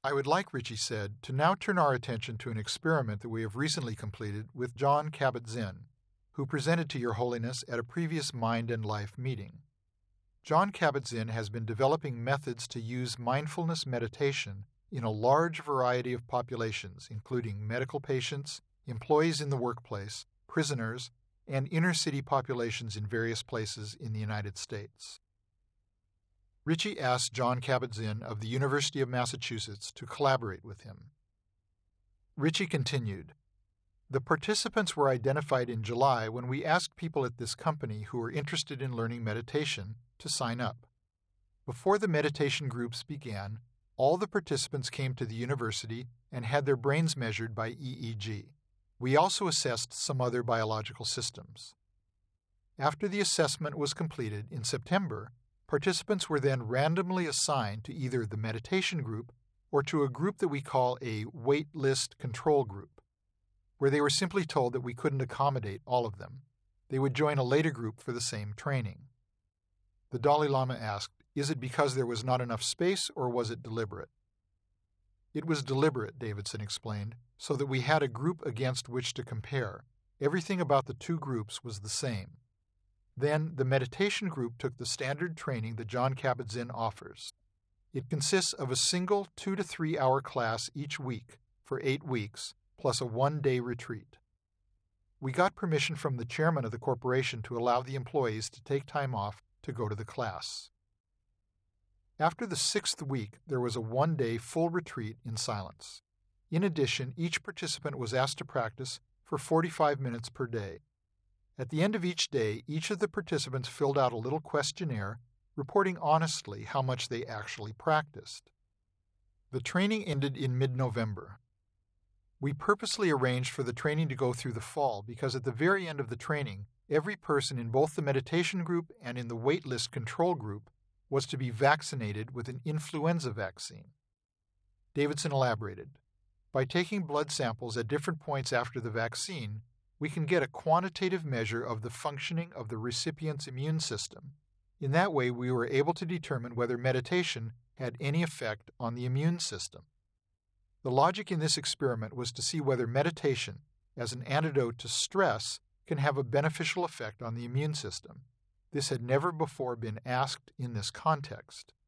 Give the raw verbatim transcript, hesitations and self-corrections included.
I would like, Richie said, to now turn our attention to an experiment that we have recently completed with Jon Kabat-Zinn, who presented to Your Holiness at a previous Mind and Life meeting. Jon Kabat-Zinn has been developing methods to use mindfulness meditation in a large variety of populations, including medical patients, employees in the workplace, prisoners, and inner-city populations in various places in the United States. Richie asked Jon Kabat-Zinn of the University of Massachusetts to collaborate with him. Richie continued, "The participants were identified in July when we asked people at this company who were interested in learning meditation to sign up. Before the meditation groups began, all the participants came to the university and had their brains measured by E E G. We also assessed some other biological systems. After the assessment was completed in September, participants were then randomly assigned to either the meditation group or to a group that we call a wait list control group, where they were simply told that we couldn't accommodate all of them. They would join a later group for the same training." The Dalai Lama asked, "Is it because there was not enough space, or was it deliberate?" "It was deliberate," Davidson explained, "so that we had a group against which to compare. Everything about the two groups was the same. Then the meditation group took the standard training that Jon Kabat-Zinn offers. It consists of a single two to three hour class each week for eight weeks, plus a one-day retreat. We got permission from the chairman of the corporation to allow the employees to take time off to go to the class. After the sixth week, there was a one-day full retreat in silence. In addition, each participant was asked to practice for forty-five minutes per day. At the end of each day, each of the participants filled out a little questionnaire reporting honestly how much they actually practiced. The training ended in mid-November. We purposely arranged for the training to go through the fall because at the very end of the training, every person in both the meditation group and in the waitlist control group was to be vaccinated with an influenza vaccine. Davidson elaborated, "By taking blood samples at different points after the vaccine, we can get a quantitative measure of the functioning of the recipient's immune system. In that way, we were able to determine whether meditation had any effect on the immune system. The logic in this experiment was to see whether meditation, as an antidote to stress, can have a beneficial effect on the immune system. This had never before been asked in this context.